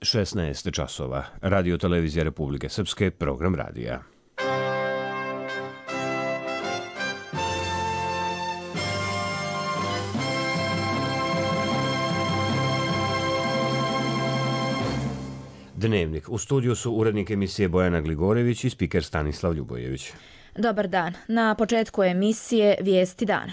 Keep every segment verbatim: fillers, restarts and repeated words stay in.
šesnaest časova. Radio Televizija Republike Srpske, program radija. Dnevnik. U studiju su urednik emisije Bojana Gligorević i spiker Stanislav Ljubojević. Dobar dan. Na početku emisije Vijesti dana.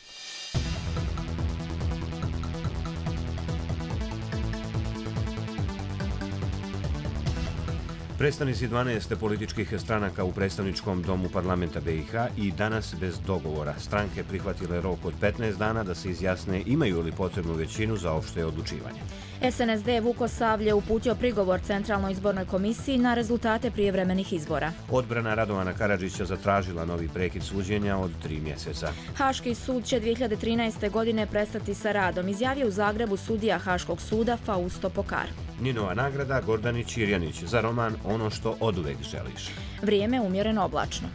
Predstavnici dvanaest političkih stranaka u predstavničkom domu parlamenta B i H i danas bez dogovora. Stranke prihvatile rok od petnaest dana da se izjasne imaju li potrebnu većinu za opšte odlučivanje. S N S D Vukosavlje uputio prigovor Centralnoj izbornoj komisiji na rezultate prijevremenih izbora. Odbrana Radovana Karadžića zatražila novi prekid suđenja od tri mjeseca. Haški sud će dvije hiljade trinaeste. godine prestati sa radom, izjavio u Zagrebu sudija Haškog suda Fausto Pokar. Ninova nagrada Gordani Čirjanić za roman Ono što oduvek želiš. Vrijeme umjereno oblačno.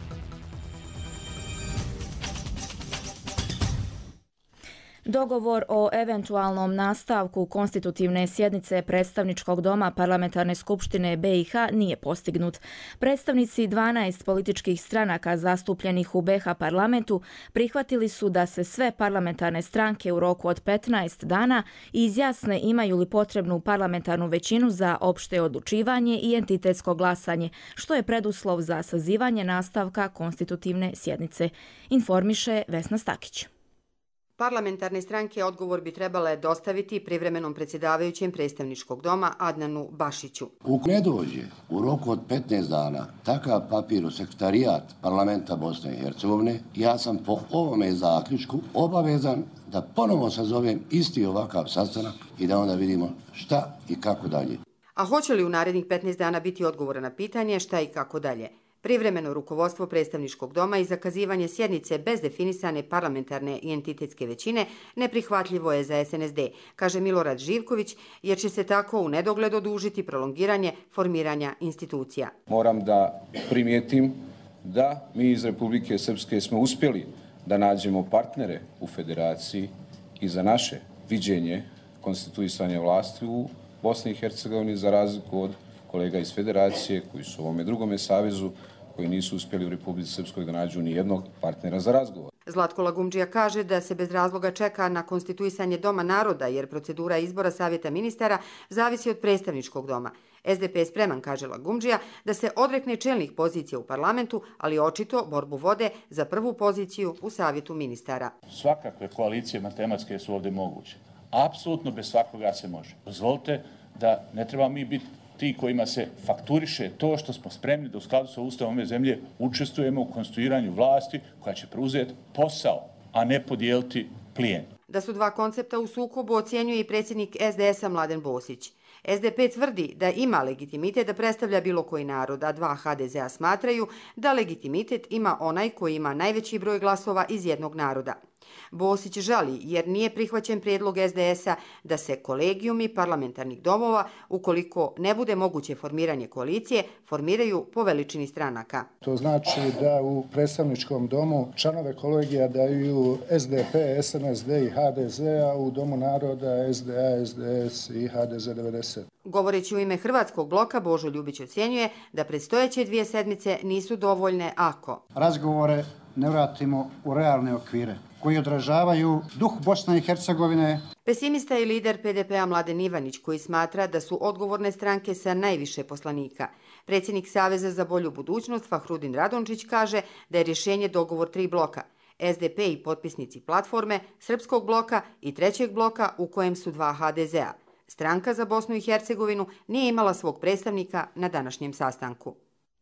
Dogovor o eventualnom nastavku konstitutivne sjednice predstavničkog doma Parlamentarne skupštine B i H nije postignut. Predstavnici dvanaest političkih stranaka zastupljenih u B i H parlamentu prihvatili su da se sve parlamentarne stranke u roku od petnaest dana izjasne imaju li potrebnu parlamentarnu većinu za opšte odlučivanje i entitetsko glasanje, što je preduslov za sazivanje nastavka konstitutivne sjednice, informiše Vesna Stakić. Parlamentarne stranke odgovor bi trebale dostaviti privremenom predsjedavajućem predstavničkog doma Adnanu Bašiću. Ukoliko ne dođe u roku od petnaest dana takav papir u sekretarijat parlamenta Bosne i Hercegovine, ja sam po ovome zaključku obavezan da ponovo sazovem isti ovakav sastanak i da onda vidimo šta i kako dalje. A hoće li u narednih petnaest dana biti odgovora na pitanje šta i kako dalje? Privremeno rukovodstvo predstavničkog doma i zakazivanje sjednice bez definisane parlamentarne i entitetske većine neprihvatljivo je za S N S D, kaže Milorad Živković, jer će se tako u nedogled odužiti prolongiranje formiranja institucija. Moram da primijetim da mi iz Republike Srpske smo uspjeli da nađemo partnere u federaciji i za naše viđenje konstituisanja vlasti u Bosni i Hercegovini, za razliku od kolega iz federacije koji su u ovome drugome savezu, koji nisu uspjeli u Republici Srpskoj da nađu ni jednog partnera za razgovor. Zlatko Lagumdžija kaže da se bez razloga čeka na konstituisanje Doma naroda, jer procedura izbora savjeta ministara zavisi od predstavničkog doma. S D P je spreman, kaže Lagumdžija, da se odrekne čelnih pozicija u parlamentu, ali očito borbu vode za prvu poziciju u savjetu ministara. Svakakve koalicije matematske su ovdje moguće. Apsolutno bez svakoga se može. Dozvolite da ne treba mi biti ti kojima se fakturiše to što smo spremni da u skladu sa Ustavom ove zemlje učestvujemo u konstituiranju vlasti koja će preuzeti posao, a ne podijeliti plijen. Da su dva koncepta u sukobu ocjenjuje i predsjednik S D S-a Mladen Bosić. S D P tvrdi da ima legitimitet da predstavlja bilo koji narod, a dva H D Z-a smatraju da legitimitet ima onaj koji ima najveći broj glasova iz jednog naroda. Bosić žali jer nije prihvaćen prijedlog S D S-a da se kolegijumi parlamentarnih domova, ukoliko ne bude moguće formiranje koalicije, formiraju po veličini stranaka. To znači da u predstavničkom domu članove kolegija daju S D P, S N S D i H D Z, a u Domu naroda S D A, S D S i H D Z devedeset. Govoreći u ime Hrvatskog bloka, Božo Ljubić ocjenjuje da predstojeće dvije sedmice nisu dovoljne ako razgovore ne vratimo u realne okvire koji odražavaju duh Bosne i Hercegovine. Pesimista je lider P D P-a Mladen Ivanić, koji smatra da su odgovorne stranke sa najviše poslanika. Predsjednik Saveza za bolju budućnost Fahrudin Radončić kaže da je rješenje dogovor tri bloka. S D P i potpisnici platforme, Srpskog bloka i trećeg bloka u kojem su dva H D Z-a. Stranka za Bosnu i Hercegovinu nije imala svog predstavnika na današnjem sastanku.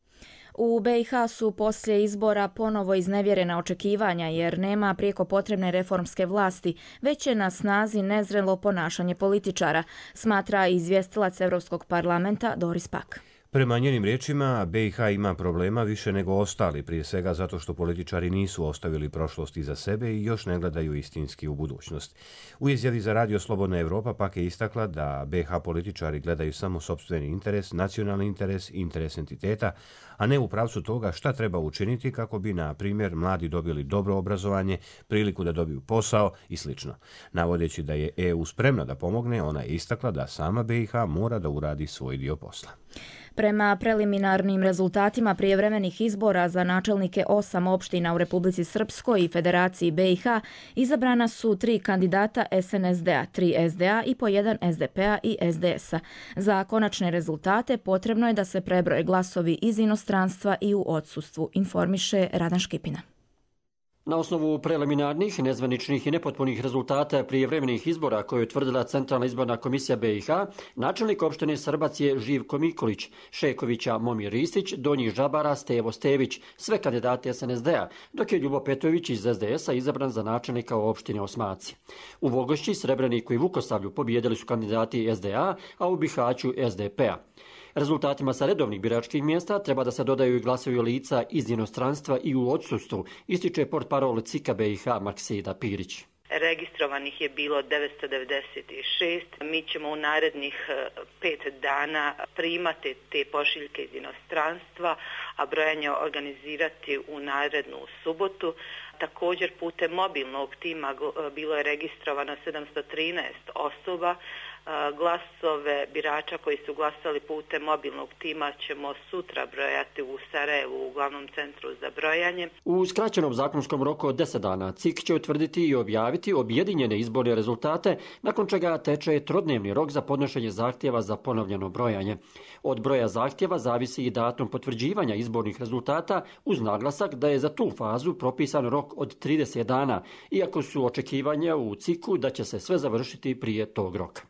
U B i H su poslije izbora ponovo iznevjerena očekivanja jer nema prijeko potrebne reformske vlasti, već je na snazi nezrelo ponašanje političara, smatra izvjestilac Europskog parlamenta Doris Pack. Prema njenim riječima, B i H ima problema više nego ostali, prije svega zato što političari nisu ostavili prošlost iza sebe i još ne gledaju istinski u budućnost. U izjavi za Radio Slobodna Evropa pak je istakla da B i H političari gledaju samo sopstveni interes, nacionalni interes i interes entiteta, a ne u pravcu toga šta treba učiniti kako bi, na primjer, mladi dobili dobro obrazovanje, priliku da dobiju posao i sl. Navodeći da je E U spremna da pomogne, ona je istakla da sama B i H mora da uradi svoj dio posla. Prema preliminarnim rezultatima prijevremenih izbora za načelnike osam opština u Republici Srpskoj i Federaciji B i H izabrana su tri kandidata S N S D-a, tri S D A i po jedan S D P-a i S D S-a. Za konačne rezultate potrebno je da se prebroje glasovi iz inostranstva i u odsustvu, informiše Radan Škipina. Na osnovu preliminarnih, nezvaničnih i nepotpunih rezultata prijevremenih izbora koje je utvrdila Centralna izborna komisija B i H, načelnik opštine Srbac je Živko Mikulić, Šekovića Momir Ristić, Donjih Žabara Stevo Stević, sve kandidate S N S D-a, dok je Ljubo Petrović iz S D S-a izabran za načelnika u opštine Osmaci. U Vogošći, Srebreniku i Vukosavlju pobijedili su kandidati S D A, a u Bihaću S D P-a. Rezultatima sa redovnih biračkih mjesta treba da se dodaju i glasovi lica iz inostranstva i u odsustvu, ističe portparol C I K-a B i H Maksida Pirić. Registrovanih je bilo devetsto devedeset šest. Mi ćemo u narednih pet dana primati te pošiljke iz inostranstva, a brojanje organizirati u narednu subotu. Također putem mobilnog tima bilo je registrovano sedamsto trinaest osoba. Glasove birača koji su glasali putem mobilnog tima ćemo sutra brojati u Sarajevu, u glavnom centru za brojanje. U skraćenom zakonskom roku od deset dana C I K će utvrditi i objaviti objedinjene izborne rezultate, nakon čega teče trodnevni rok za podnošenje zahtjeva za ponovljeno brojanje. Od broja zahtjeva zavisi i datum potvrđivanja izbornih rezultata, uz naglasak da je za tu fazu propisan rok od trideset dana, iako su očekivanja u C I K-u da će se sve završiti prije tog roka.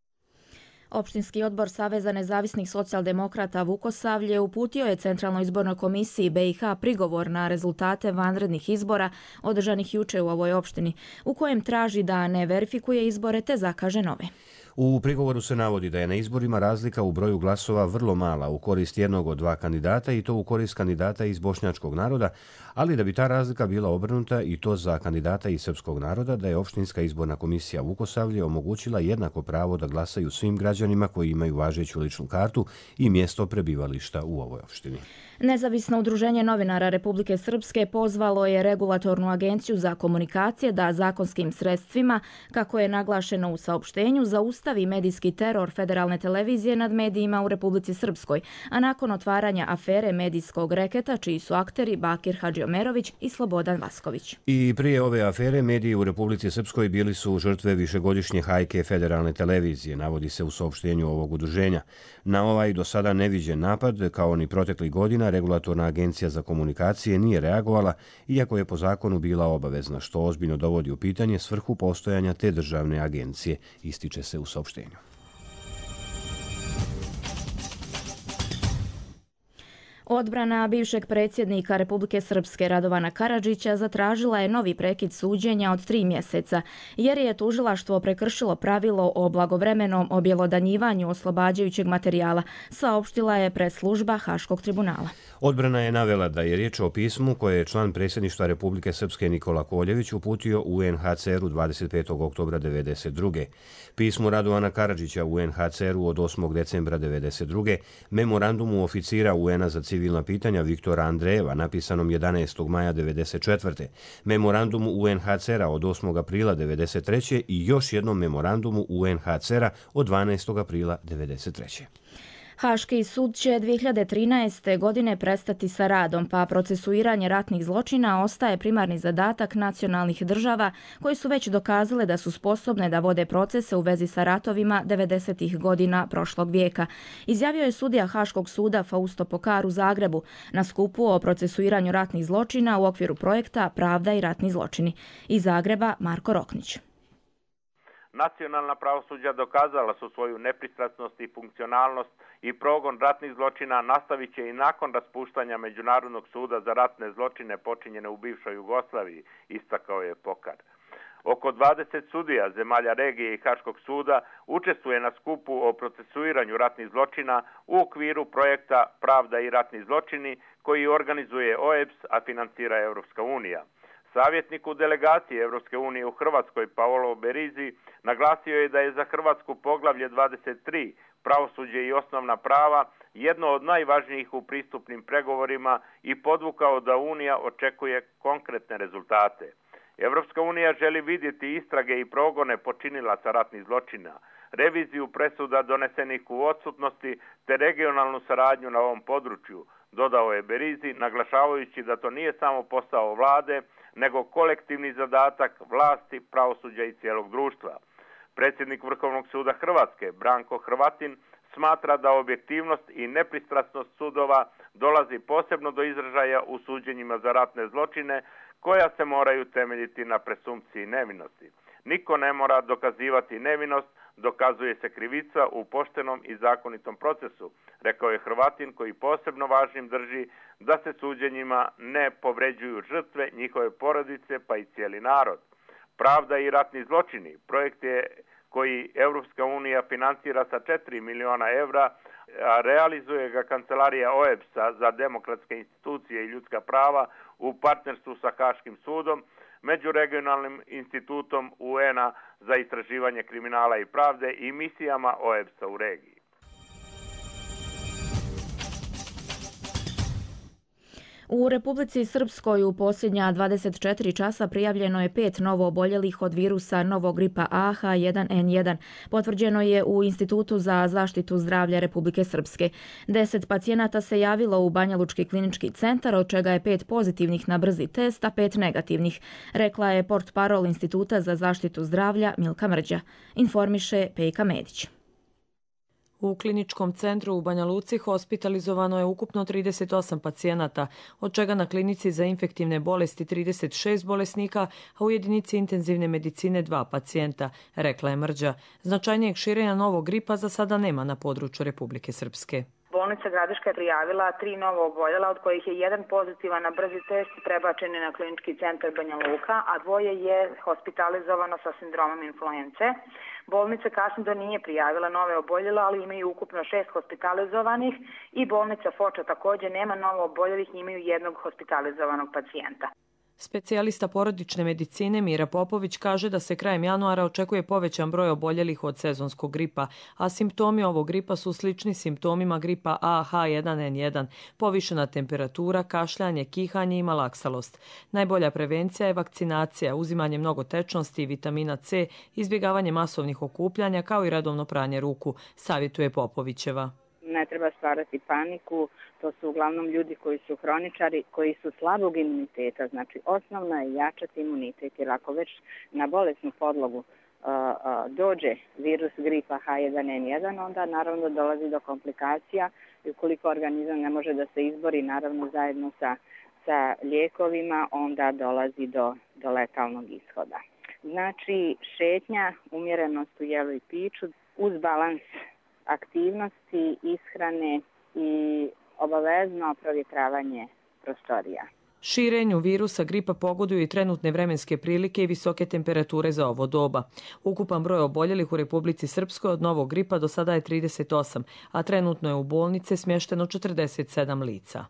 Opštinski odbor Saveza nezavisnih socijaldemokrata Vukosavlje uputio je Centralnoj izbornoj komisiji B i H prigovor na rezultate vanrednih izbora održanih juče u ovoj opštini, u kojem traži da ne verifikuje izbore te zakaže nove. U prigovoru se navodi da je na izborima razlika u broju glasova vrlo mala u korist jednog od dva kandidata i to u korist kandidata iz bošnjačkog naroda, ali da bi ta razlika bila obrnuta i to za kandidata iz srpskog naroda, da je Opštinska izborna komisija Vukosavlje omogućila jednako pravo da glasaju svim građanima koji imaju važeću ličnu kartu i mjesto prebivališta u ovoj opštini. Nezavisno udruženje novinara Republike Srpske pozvalo je Regulatornu agenciju za komunikacije da zakonskim sredstvima, kako je naglašeno u saopštenju, zaustavi medijski teror federalne televizije nad medijima u Republici Srpskoj, a nakon otvaranja afere medijskog reketa, čiji su akteri Bakir Hadžiomerović i Slobodan Vasković. I prije ove afere mediji u Republici Srpskoj bili su žrtve višegodišnje hajke federalne televizije, navodi se u saopštenju ovog udruženja. Na ovaj do sada neviđen napad, kao ni proteklih godina, Regulatorna agencija za komunikacije nije reagovala, iako je po zakonu bila obavezna, što ozbiljno dovodi u pitanje svrhu postojanja te državne agencije, ističe se u saopštenju. Odbrana bivšeg predsjednika Republike Srpske Radovana Karadžića zatražila je novi prekid suđenja od tri mjeseca, jer je tužilaštvo prekršilo pravilo o blagovremenom objelodanjivanju oslobađajućeg materijala, saopštila je press-služba Haškog tribunala. Odbrana je navela da je riječ o pismu koje je član predsjedništva Republike Srpske Nikola Koljević uputio U N H C R-u dvadeset petog oktobra devedeset druge. Pismu Radovana Karadžića U N H C R-u od osmog decembra devedeset druge, memorandumu oficira U N-a za civilna pitanja Viktora Andrejeva, napisanom jedanaestog maja devedeset četvrte, memorandumu U N H C R-a od osmog aprila devedeset treće i još jednom memorandumu U N H C R-a od dvanaestog aprila devedeset treće. Haški sud će dvije hiljade trinaeste. godine prestati sa radom, pa procesuiranje ratnih zločina ostaje primarni zadatak nacionalnih država koji su već dokazale da su sposobne da vode procese u vezi sa ratovima devedesetih godina prošlog vijeka. Izjavio je sudija Haškog suda Fausto Pokar u Zagrebu na skupu o procesuiranju ratnih zločina u okviru projekta Pravda i ratni zločini. Iz Zagreba Marko Roknić. Nacionalna pravosuđa dokazala su svoju nepristrasnost i funkcionalnost i progon ratnih zločina nastavit će i nakon raspuštanja Međunarodnog suda za ratne zločine počinjene u bivšoj Jugoslaviji, istakao je Pokar. Oko dvadeset sudija zemalja regije i Haškog suda učestvuje na skupu o procesuiranju ratnih zločina u okviru projekta Pravda i ratni zločini koji organizuje O E B S, a financira Europska unija. Savjetnik u delegaciji Europske unije u Hrvatskoj Paolo Berizi naglasio je da je za Hrvatsku poglavlje dvadeset tri pravosuđe i osnovna prava jedno od najvažnijih u pristupnim pregovorima i podvukao da Unija očekuje konkretne rezultate. Europska unija želi vidjeti istrage i progone počinilaca ratnih zločina, reviziju presuda donesenih u odsutnosti te regionalnu saradnju na ovom području, dodao je Berizi, naglašavajući da to nije samo posao vlade, nego kolektivni zadatak vlasti, pravosuđa i cijelog društva. Predsjednik Vrhovnog suda Hrvatske, Branko Hrvatin, smatra da objektivnost i nepristrasnost sudova dolazi posebno do izražaja u suđenjima za ratne zločine, koja se moraju temeljiti na presumpciji nevinosti. Niko ne mora dokazivati nevinost, dokazuje se krivica u poštenom i zakonitom procesu, rekao je Hrvatin, koji posebno važnim drži da se suđenjima ne povređuju žrtve, njihove porodice pa i cijeli narod. Pravda i ratni zločini, projekt je koji Europska unija financira sa četiri miliona evra, a realizuje ga kancelarija O E B S-a za demokratske institucije i ljudska prava u partnerstvu sa Haškim sudom, Međuregionalnim institutom U N a za istraživanje kriminala i pravde i misijama O E B S-a u regiji. U Republici Srpskoj u posljednja dvadeset četiri časa prijavljeno je pet novo oboljelih od virusa novog gripa A H jedan N jedan. Potvrđeno je u Institutu za zaštitu zdravlja Republike Srpske. Deset pacijenata se javilo u Banjalučki klinički centar, od čega je pet pozitivnih na brzi test, a pet negativnih, rekla je portparol Instituta za zaštitu zdravlja Milka Mrđa. Informiše Pejka Medić. U kliničkom centru u Banja Luci hospitalizovano je ukupno trideset osam pacijenata, od čega na klinici za infektivne bolesti trideset šest bolesnika, a u jedinici intenzivne medicine dva pacijenta, rekla je Mrđa. Značajnijeg širenja novog gripa za sada nema na području Republike Srpske. Bolnica Gradiška je prijavila tri novo oboljela, od kojih je jedan pozitivan na brzi test prebačen je na klinički centar Banja Luka, a dvoje je hospitalizovano sa sindromom influence. Bolnica Kasnido nije prijavila nove oboljela, ali imaju ukupno šest hospitalizovanih i bolnica Foča također nema novo oboljelih, imaju jednog hospitalizovanog pacijenta. Specijalista porodične medicine Mira Popović kaže da se krajem januara očekuje povećan broj oboljelih od sezonskog gripa, a simptomi ovog gripa su slični simptomima gripa A H jedan N jedan, povišena temperatura, kašljanje, kihanje i malaksalost. Najbolja prevencija je vakcinacija, uzimanje mnogo tečnosti i vitamina C, izbjegavanje masovnih okupljanja kao i redovno pranje ruku, savjetuje Popovićeva. Ne treba stvarati paniku, to su uglavnom ljudi koji su hroničari, koji su slabog imuniteta, znači osnovno je jačati imunitet, jer ako već na bolesnu podlogu uh, uh, dođe virus gripa H jedan N jedan, onda naravno dolazi do komplikacija i ukoliko organizam ne može da se izbori, naravno zajedno sa, sa lijekovima, onda dolazi do, do letalnog ishoda. Znači šetnja, umjerenost u jelu i piću uz balans aktivnosti, ishrane i obavezno provjetravanje prostorija. Širenju virusa gripa pogoduju i trenutne vremenske prilike i visoke temperature za ovo doba. Ukupan broj oboljelih u Republici Srpskoj od novog gripa do sada je trideset osam, a trenutno je u bolnice smješteno četrdeset sedam lica.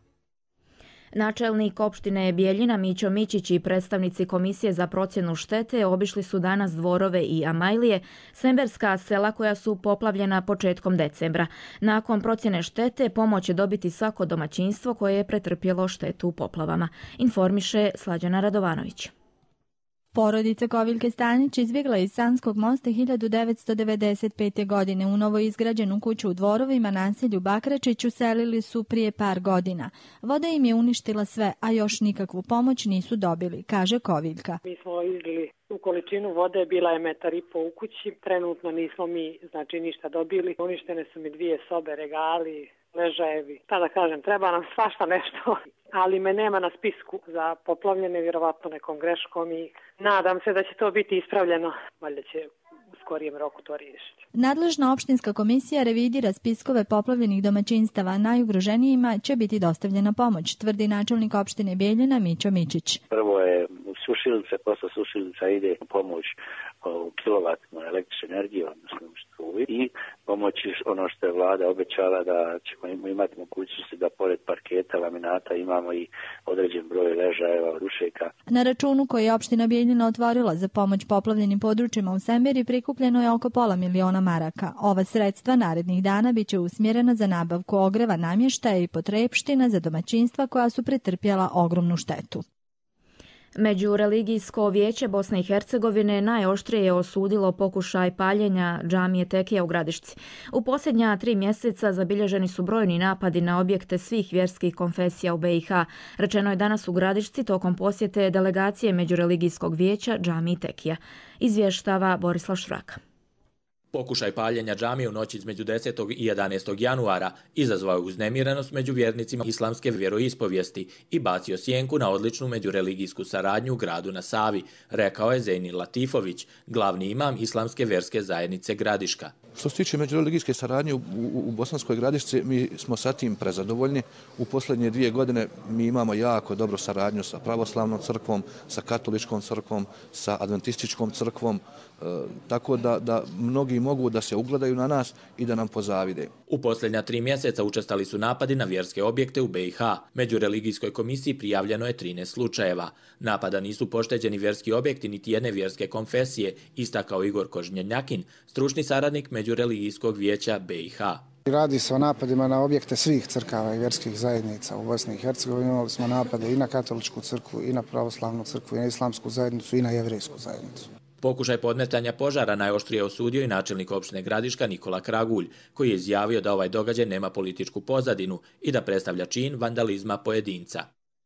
Načelnik opštine Bijeljina Mićo Mićić i predstavnici Komisije za procjenu štete obišli su danas Dvorove i Amajlije, semberska sela koja su poplavljena početkom decembra. Nakon procjene štete pomoć će dobiti svako domaćinstvo koje je pretrpjelo štetu u poplavama, informiše Slađana Radovanović. Porodica Koviljke Stanić izbjegla iz Sanskog mosta hiljadu devetsto devedeset pete. godine. U novo izgrađenu kuću u Dvorovima, naselju Bakračić, uselili su prije par godina. Voda im je uništila sve, a još nikakvu pomoć nisu dobili, kaže Koviljka. Mi smo izbili u količinu vode, bila je metar i po u kući. Trenutno nismo mi znači ništa dobili. Uništene su mi dvije sobe, regali, ležajevi. Pa da kažem, treba nam svašta nešto, ali me nema na spisku za poplavljene, vjerovatno nekom greškom i nadam se da će to biti ispravljeno. Valjda će u skorijem roku to riješiti. Nadležna opštinska komisija revidira spiskove poplavljenih domaćinstava. Najugroženijima će biti dostavljena pomoć, tvrdi načelnik opštine Bijeljina Mićo Mićić. Prvo je suši sušilice, posle sušilica ide pomoć u kilovatima električne energije, odnosno struji i pomoć ono što je vlada obećala da ćemo imati mogućnosti da pored parketa, laminata imamo i određen broj ležajeva, rušeka. Na računu koji je opština Bijeljina otvorila za pomoć poplavljenim područjima u Semeri prikupljeno je oko pola miliona maraka. Ova sredstva narednih dana biće usmjerena za nabavku ogreva, namještaja i potrepština za domaćinstva koja su pretrpjela ogromnu štetu. Međureligijsko vijeće Bosne i Hercegovine najoštrije je osudilo pokušaj paljenja džamije Tekija u Gradišci. U posljednja tri mjeseca zabilježeni su brojni napadi na objekte svih vjerskih konfesija u B i H. Rečeno je danas u Gradišci tokom posjete delegacije Međureligijskog vijeća džamiji Tekija. Izvještava Borislav Šraka. Pokušaj paljenja džamije u noći između desetog i jedanaestog januara izazvao je uznemirenost među vjernicima islamske vjeroispovijesti i bacio sjenku na odličnu međureligijsku saradnju u gradu na Savi, rekao je Zejnil Latifović, glavni imam islamske vjerske zajednice Gradiška. Što se tiče međureligijske saradnje u, u, u Bosanskoj Gradišci, mi smo sa tim prezadovoljni. U posljednje dvije godine mi imamo jako dobru saradnju sa pravoslavnom crkvom, sa katoličkom crkvom, sa adventističkom crkvom, e, tako da, da mnogi mogu da se ugledaju na nas i da nam pozavide. U posljednja tri mjeseca učestali su napadi na vjerske objekte u B i H. Među religijskoj komisiji prijavljeno je trinaest slučajeva. Napada nisu pošteđeni vjerski objekti niti jedne vjerske konfesije, istakao Igor Kožnjenjakin, stručni saradnik Međureligijskog vijeća B i H. Radi se o napadima na objekte svih crkava i vjerskih zajednica u Bosni i Hercegovini. Imali smo napade i na katoličku crkvu, i na pravoslavnu crkvu, i na islamsku zajednicu, i na jevrijsku zajednicu. Pokušaj podmetanja požara najoštrije osudio i načelnik opštine Gradiška Nikola Kragulj, koji je izjavio da ovaj događaj nema političku pozadinu i da predstavlja čin vandalizma pojedinca.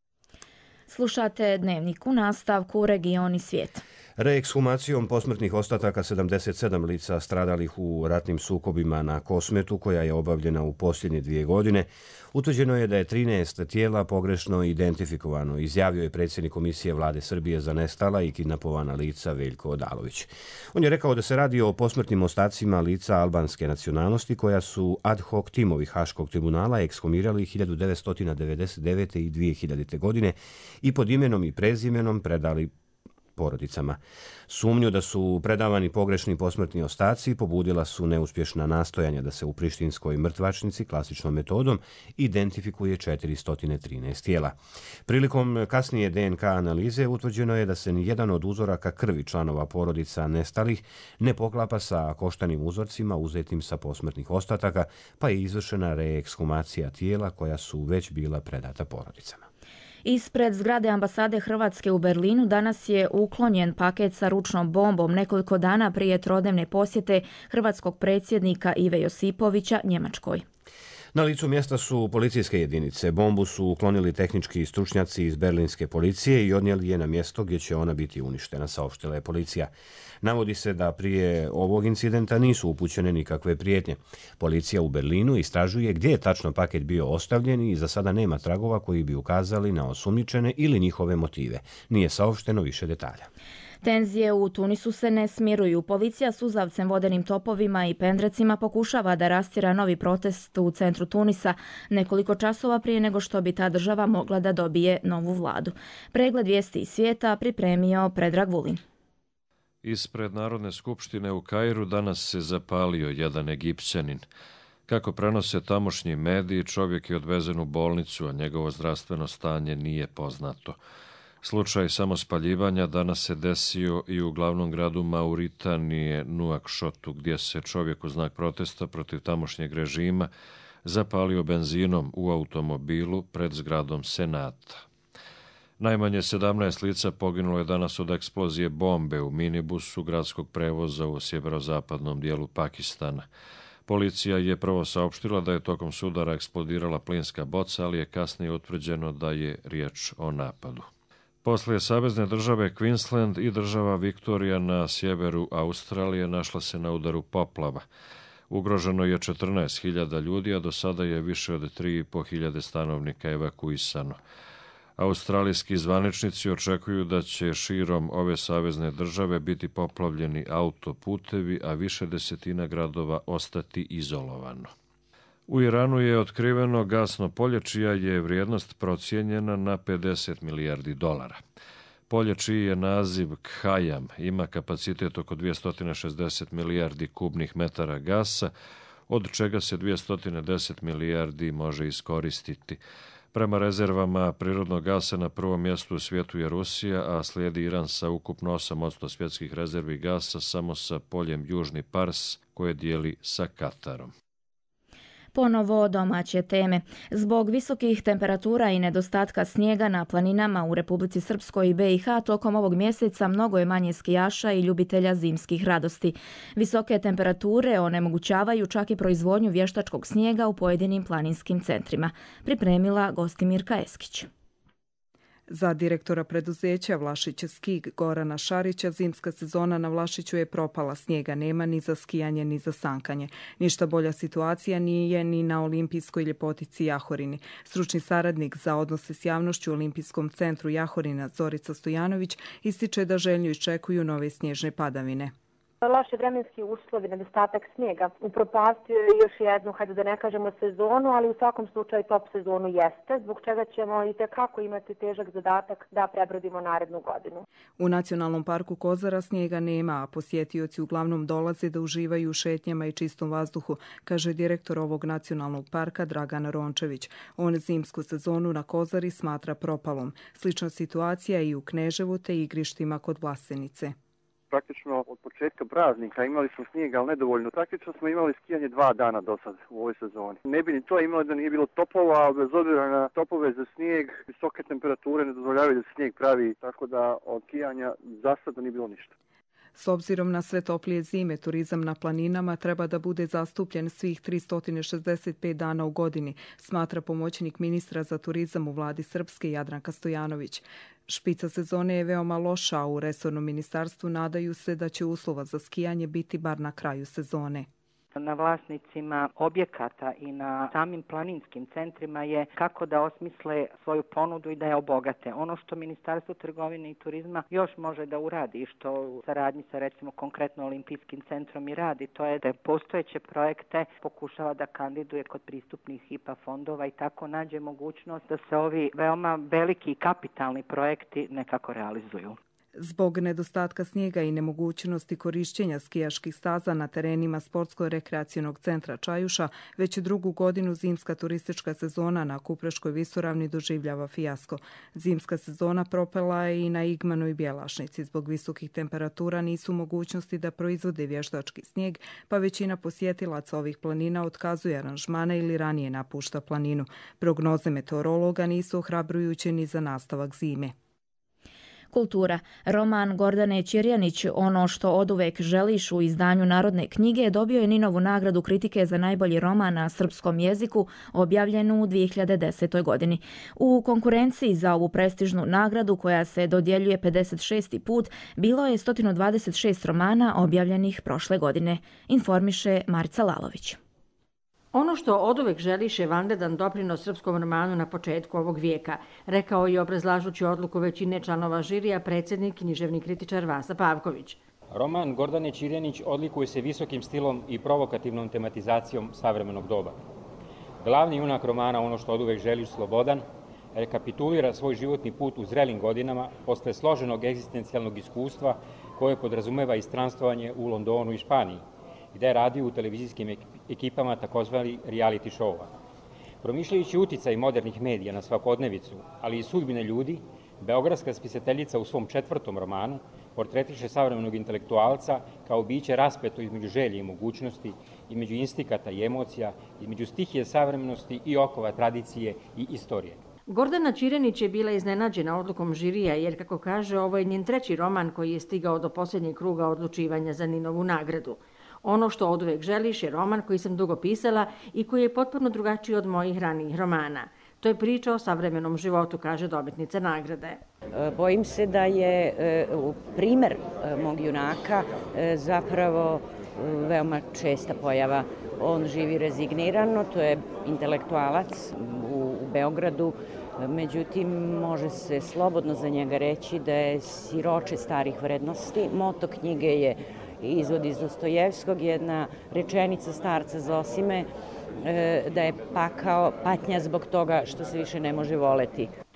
Slušate Dnevnik u nastavku Regioni svijeta. Reekshumacijom posmrtnih ostataka sedamdeset sedam lica stradalih u ratnim sukobima na Kosmetu, koja je obavljena u posljednje dvije godine, utvrđeno je da je trinaest tijela pogrešno identifikovano, izjavio je predsjednik Komisije Vlade Srbije za nestala i kidnapovana lica Veljko Odalović. On je rekao da se radi o posmrtnim ostacima lica albanske nacionalnosti koja su ad hoc timovi Haškog tribunala ekshumirali hiljadu devetsto devedeset devete. i dvije hiljadite. godine i pod imenom i prezimenom predali porodicama. Sumnju da su predavani pogrešni posmrtni ostaci pobudila su neuspješna nastojanja da se u prištinskoj mrtvačnici klasičnom metodom identifikuje četiristo trinaest tijela. Prilikom kasnije D N K analize utvrđeno je da se nijedan od uzoraka krvi članova porodica nestalih ne poklapa sa koštanim uzorcima uzetim sa posmrtnih ostataka, pa je izvršena reekshumacija tijela koja su već bila predata porodicama. Ispred zgrade ambasade Hrvatske u Berlinu danas je uklonjen paket sa ručnom bombom nekoliko dana prije trodnevne posjete hrvatskog predsjednika Ive Josipovića Njemačkoj. Na licu mjesta su policijske jedinice. Bombu su uklonili tehnički stručnjaci iz berlinske policije i odnijeli je na mjesto gdje će ona biti uništena, saopštila je policija. Navodi se da prije ovog incidenta nisu upućene nikakve prijetnje. Policija u Berlinu istražuje gdje je tačno paket bio ostavljen i za sada nema tragova koji bi ukazali na osumnjičene ili njihove motive. Nije saopšteno više detalja. Tenzije u Tunisu se ne smiruju. Policija suzavcem, vodenim topovima i pendrecima pokušava da rastjera novi protest u centru Tunisa nekoliko časova prije nego što bi ta država mogla da dobije novu vladu. Pregled vijesti iz svijeta pripremio Predrag Vulin. Ispred Narodne skupštine u Kairu danas se zapalio jedan Egipćanin. Kako prenose tamošnji mediji, čovjek je odvezen u bolnicu, a njegovo zdravstveno stanje nije poznato. Slučaj samospaljivanja danas se desio i u glavnom gradu Mauritanije, Nuakšotu, gdje se čovjek u znak protesta protiv tamošnjeg režima zapalio benzinom u automobilu pred zgradom Senata. Najmanje sedamnaest lica poginulo je danas od eksplozije bombe u minibusu gradskog prevoza u sjeverozapadnom dijelu Pakistana. Policija je prvo saopštila da je tokom sudara eksplodirala plinska boca, ali je kasnije utvrđeno da je riječ o napadu. Poslije savezne države Queensland i država Viktorija na sjeveru Australije našla se na udaru poplava. Ugroženo je četrnaest hiljada ljudi, a do sada je više od tri i po hiljade stanovnika evakuisano. Australijski zvaničnici očekuju da će širom ove savezne države biti poplavljeni autoputevi, a više desetina gradova ostati izolovano. U Iranu je otkriveno gasno polje čija je vrijednost procijenjena na pedeset milijardi dolara. Polje čiji je naziv Khajam ima kapacitet oko dvjesto šezdeset milijardi kubnih metara gasa, od čega se dvjesto deset milijardi može iskoristiti. Prema rezervama prirodnog gasa na prvom mjestu u svijetu je Rusija, a slijedi Iran sa ukupno osam posto svjetskih rezervi gasa samo sa poljem Južni Pars koje dijeli sa Katarom. Ponovo domaće teme. Zbog visokih temperatura i nedostatka snijega na planinama u Republici Srpskoj i B i H tokom ovog mjeseca mnogo je manje skijaša i ljubitelja zimskih radosti. Visoke temperature onemogućavaju čak i proizvodnju vještačkog snijega u pojedinim planinskim centrima. Pripremila Gostimirka Eskić. Za direktora preduzeća Vlašić Ski Gorana Šarića zimska sezona na Vlašiću je propala, snijega nema ni za skijanje ni za sankanje. Ništa bolja situacija nije ni na olimpijskoj ljepotici Jahorini. Stručni saradnik za odnose s javnošću u Olimpijskom centru Jahorina Zorica Stojanović ističe da željno iščekuju nove snježne padavine. Loše vremenski uslovi, nedostatak snijega upropastio je još jednu, hajde da ne kažemo sezonu, ali u svakom slučaju top sezonu jeste, zbog čega ćemo i tekako imati težak zadatak da prebrodimo narednu godinu. U Nacionalnom parku Kozara snijega nema, a posjetioci uglavnom dolaze da uživaju u šetnjama i čistom vazduhu, kaže direktor ovog nacionalnog parka Dragan Rončević. On zimsku sezonu na Kozari smatra propalom. Slična situacija i u Kneževu te igrištima kod Vlasenice. Praktično od početka praznika imali smo snijega, ali nedovoljno. Praktično smo imali skijanje dva dana do sad u ovoj sezoni. Ne bi ni to imali da nije bilo topova, ali bez obzira na topove za snijeg, visoke temperature ne dozvoljavaju da se snijeg pravi, tako da od skijanja za sad nije bilo ništa. S obzirom na sve toplije zime, turizam na planinama treba da bude zastupljen svih tristo šezdeset pet dana u godini, smatra pomoćnik ministra za turizam u vladi Srpske Jadranka Stojanović. Špica sezone je veoma loša, a u resornom ministarstvu nadaju se da će uslova za skijanje biti bar na kraju sezone. Na vlasnicima objekata i na samim planinskim centrima je kako da osmisle svoju ponudu i da je obogate. Ono što Ministarstvo trgovine i turizma još može da uradi i što u saradnji sa recimo konkretno Olimpijskim centrom i radi, to je da postojeće projekte pokušava da kandiduje kod pristupnih I P A fondova i tako nađe mogućnost da se ovi veoma veliki i kapitalni projekti nekako realizuju. Zbog nedostatka snijega i nemogućnosti korišćenja skijaških staza na terenima Sportsko-rekreacionog centra Čajuša, već drugu godinu zimska turistička sezona na Kupreškoj visoravni doživljava fijasko. Zimska sezona propela je i na Igmanu i Bjelašnici. Zbog visokih temperatura nisu mogućnosti da proizvode vještački snijeg, pa većina posjetilaca ovih planina otkazuje aranžmane ili ranije napušta planinu. Prognoze meteorologa nisu ohrabrujuće ni za nastavak zime. Kultura. Roman Gordane Ćirjanić Ono što oduvek želiš u izdanju Narodne knjige dobio je Ninovu nagradu kritike za najbolji roman na srpskom jeziku objavljenu u dvije hiljade desete. godini. U konkurenciji za ovu prestižnu nagradu koja se dodjeljuje pedeset šesti put bilo je sto dvadeset šest romana objavljenih prošle godine, informiše Marica Lalović. Ono što oduvek želiš je vanredan doprinos srpskom romanu na početku ovog vijeka, rekao je obrazlažući odluku većine članova žirija predsjednik književni kritičar Vasa Pavković. Roman Gordane Ćirjanić odlikuje se visokim stilom i provokativnom tematizacijom savremenog doba. Glavni junak romana Ono što oduvek želiš, Slobodan, rekapitulira svoj životni put u zrelim godinama posle složenog egzistencijalnog iskustva koje podrazumeva i stranstvovanje u Londonu i Španiji, gde je radio u televizijskim ekipama takozvani reality show-a. Promišljajući uticaj modernih medija na svakodnevicu, ali i sudbine ljudi, beogradska spisateljica u svom četvrtom romanu portretiše savremenog intelektualca kao biće raspeto između želje i mogućnosti, između instikata i emocija, između stihije savremenosti i okova tradicije i istorije. Gordana Ćirjanić je bila iznenađena odlukom žirija jer, kako kaže, ovo je njen treći roman koji je stigao do posljednjeg kruga odlučivanja za Ninovu nagradu. Ono što oduvek želiš je roman koji sam dugo pisala i koji je potpuno drugačiji od mojih ranijih romana. To je priča o savremenom životu, kaže dobitnica nagrade. Bojim se da je primer mog junaka zapravo veoma česta pojava. On živi rezignirano, to je intelektualac u Beogradu, međutim može se slobodno za njega reći da je siroče starih vrednosti. Moto knjige je izvod iz Dostojevskog, jedna rečenica starca Zosime, da je pakao patnja zbog toga što se više ne može voleti.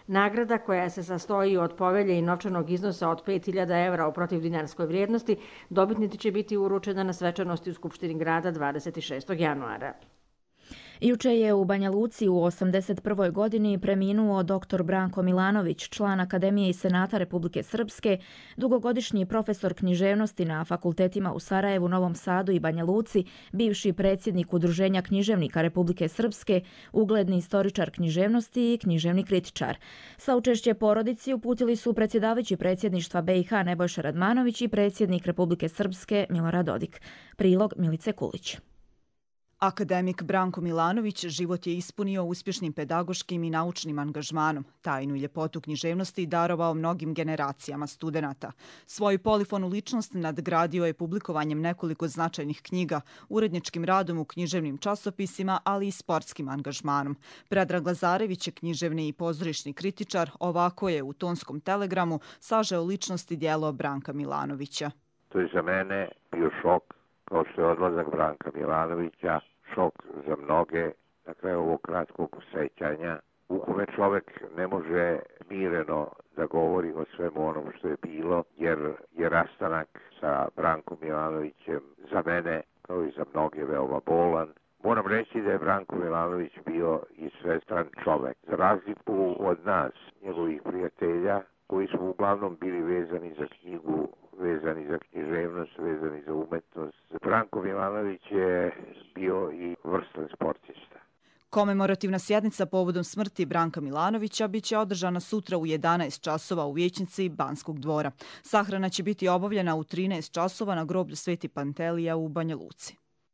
Nagrada, koja se sastoji od povelje i novčanog iznosa od pet hiljada evra u protivdinarskoj vrijednosti, dobitnici će biti uručena na svečanosti u Skupštini grada dvadeset šestog januara. Juče je u Banja Luci u osamdeset prvoj godini preminuo doktor Branko Milanović, član Akademije i Senata Republike Srpske, dugogodišnji profesor književnosti na fakultetima u Sarajevu, Novom Sadu i Banja Luci, bivši predsjednik Udruženja književnika Republike Srpske, ugledni istoričar književnosti i književni kritičar. Saučešće porodici uputili su predsjedavajući predsjedništva B i H Nebojša Radmanović i predsjednik Republike Srpske Milorad Dodik. Prilog Milice Kulić. Akademik Branko Milanović život je ispunio uspješnim pedagoškim i naučnim angažmanom. Tajnu i ljepotu književnosti darovao mnogim generacijama studenata. Svoju polifonu ličnost nadgradio je publikovanjem nekoliko značajnih knjiga, uredničkim radom u književnim časopisima, ali i sportskim angažmanom. Predrag Lazarević je književni i pozorišni kritičar, ovako je u Tonskom telegramu sažeo ličnost i djelo Branka Milanovića. To je za mene bio šok, kao što je odlazak Branka Milanovića, šok za mnoge, na kraju ovog kratkog sećanja, u kome čovjek ne može mireno da govori o svemu onom što je bilo, jer je rastanak sa Brankom Milanovićem za mene, kao i za mnoge, veoma bolan. Moram reći da je Branko Milanović bio i svestran čovjek. Za razliku od nas, njegovih prijatelja, koji smo uglavnom bili vezani za knjigu, vezani za književnost, vezani za umetnost. Branko Milanović je bio i vrstan sportista. Komemorativna sjednica povodom smrti Branka Milanovića biće održana sutra u jedanaest časova u vijećnici Banskog dvora. Sahrana će biti obavljena u trinaest časova na groblju Sveti Pantelija u Banja Luci.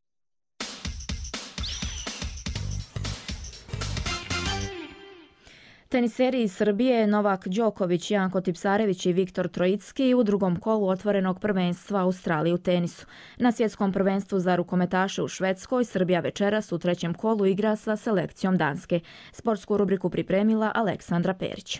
Teniseri iz Srbije Novak Đoković, Janko Tipsarević i Viktor Trojicki u drugom kolu otvorenog prvenstva Australije u tenisu. Na svjetskom prvenstvu za rukometaše u Švedskoj Srbija večeras u trećem kolu igra sa selekcijom Danske. Sportsku rubriku pripremila Aleksandra Perić.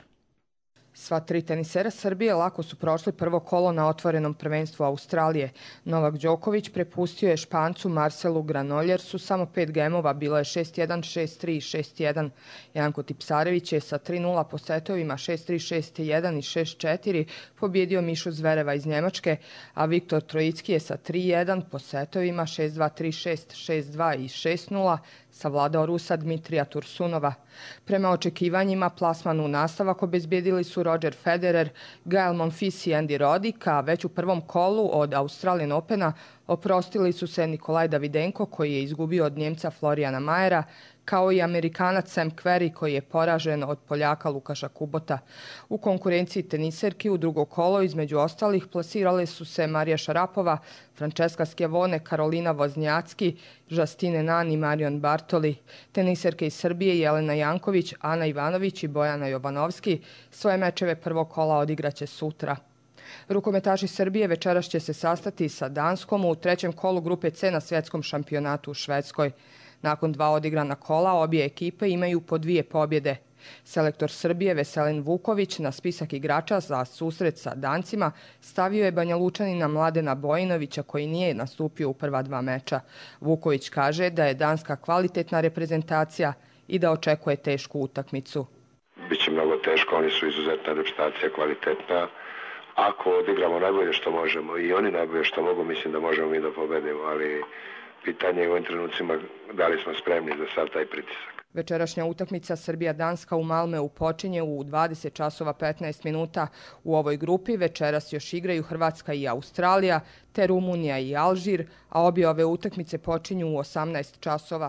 Sva tri tenisera Srbije lako su prošli prvo kolo na otvorenom prvenstvu Australije. Novak Đoković prepustio je Špancu Marcelu Granoljersu samo pet gemova, bilo je šest jedan, šest tri i šest jedan. Janko Tipsarević je sa tri nula po setovima šest tri, šest jedan i šest četiri pobjedio Mišu Zvereva iz Njemačke, a Viktor Trojicki je sa tri jedan po setovima šest dva, tri šest, šest dva i šest nula savladao Rusa Dmitrija Tursunova. Prema očekivanjima plasman u nastavak obezbijedili su Roger Federer, Gael Monfils i Andy Roddick, a već u prvom kolu od Australian Opena oprostili su se Nikolaj Davidenko, koji je izgubio od Njemca Florijana Majera, kao i Amerikanac Sam Querrey, koji je poražen od Poljaka Lukaša Kubota. U konkurenciji teniserki u drugo kolo između ostalih plasirale su se Marija Šarapova, Francesca Schiavone, Karolina Voznjacki, Justine Nan i Marion Bartoli. Teniserke iz Srbije Jelena Janković, Ana Ivanović i Bojana Jovanovski svoje mečeve prvog kola odigraće sutra. Rukometaši Srbije večeras će se sastati sa Danskom u trećem kolu grupe C na svjetskom šampionatu u Švedskoj. Nakon dva odigrana kola, obje ekipe imaju po dvije pobjede. Selektor Srbije Veselin Vuković na spisak igrača za susret sa Dancima stavio je Banja Lučanina Mladena Bojinovića, koji nije nastupio u prva dva meča. Vuković kaže da je Danska kvalitetna reprezentacija i da očekuje tešku utakmicu. Biće mnogo teško, oni su izuzetna reprezentacija, kvalitetna. Ako odigramo najbolje što možemo i oni najbolje što mogu, mislim da možemo mi da pobedimo, ali pitanje je u ovim trenucima da li smo spremni za sav taj pritisak. Večerašnja utakmica Srbija-Danska u Malmeu počinje u dvadeset časova petnaest minuta. U ovoj grupi večeras još igraju Hrvatska i Australija, te Rumunija i Alžir, a obje ove utakmice počinju u osamnaest časova.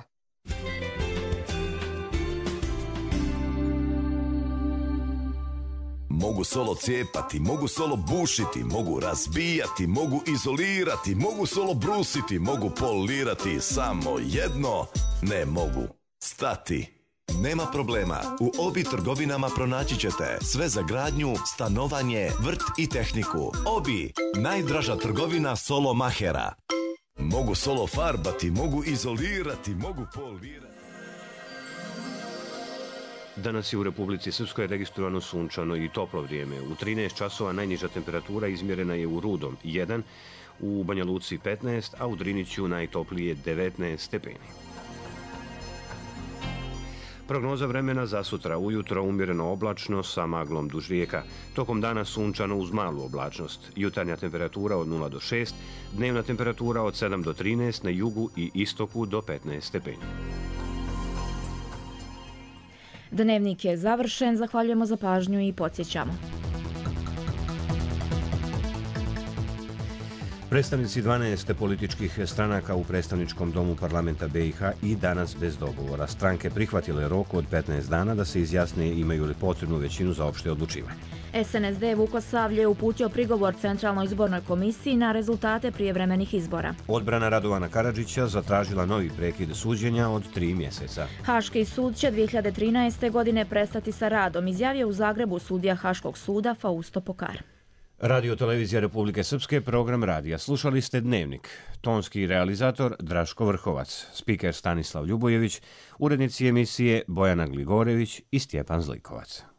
Mogu solo cijepati, mogu solo bušiti, mogu razbijati, mogu izolirati, mogu solo brusiti, mogu polirati, samo jedno ne mogu. Stati. Nema problema, u Obi trgovinama pronaći ćete sve za gradnju, stanovanje, vrt i tehniku. Obi, najdraža trgovina solo mahera. Mogu solo farbati, mogu izolirati, mogu polirati. Danas je u Republici Srpskoj registrovano sunčano i toplo vrijeme. U trinaest časova najniža temperatura izmjerena je u Rudom jedan, u Banja Luci petnaest, a u Driniću najtoplije devetnaest stepeni. Prognoza vremena za sutra ujutro umjereno oblačno sa maglom duž rijeka. Tokom dana sunčano uz malu oblačnost. Jutarnja temperatura od nula do šest, dnevna temperatura od sedam do trinaest, na jugu i istoku do petnaest stepeni. Dnevnik je završen, zahvaljujemo za pažnju i podsjećamo. Predstavnici dvanaest političkih stranaka u predstavničkom domu parlamenta B i H i danas bez dogovora. Stranke prihvatile rok od petnaest dana da se izjasne imaju li potrebnu većinu za opšte odlučivanje. S N S D Vukosavlje je uputio prigovor Centralnoj izbornoj komisiji na rezultate prijevremenih izbora. Odbrana Radovana Karadžića zatražila novi prekid suđenja od tri mjeseca. Haški sud će dvije hiljade trinaeste. godine prestati sa radom, izjavio u Zagrebu sudija Haškog suda Fausto Pokar. Radio Televizija Republike Srpske, program radija. Slušali ste Dnevnik. Tonski realizator Draško Vrhovac, spiker Stanislav Ljubojević, urednici emisije Bojana Gligorević i Stjepan Zlikovac.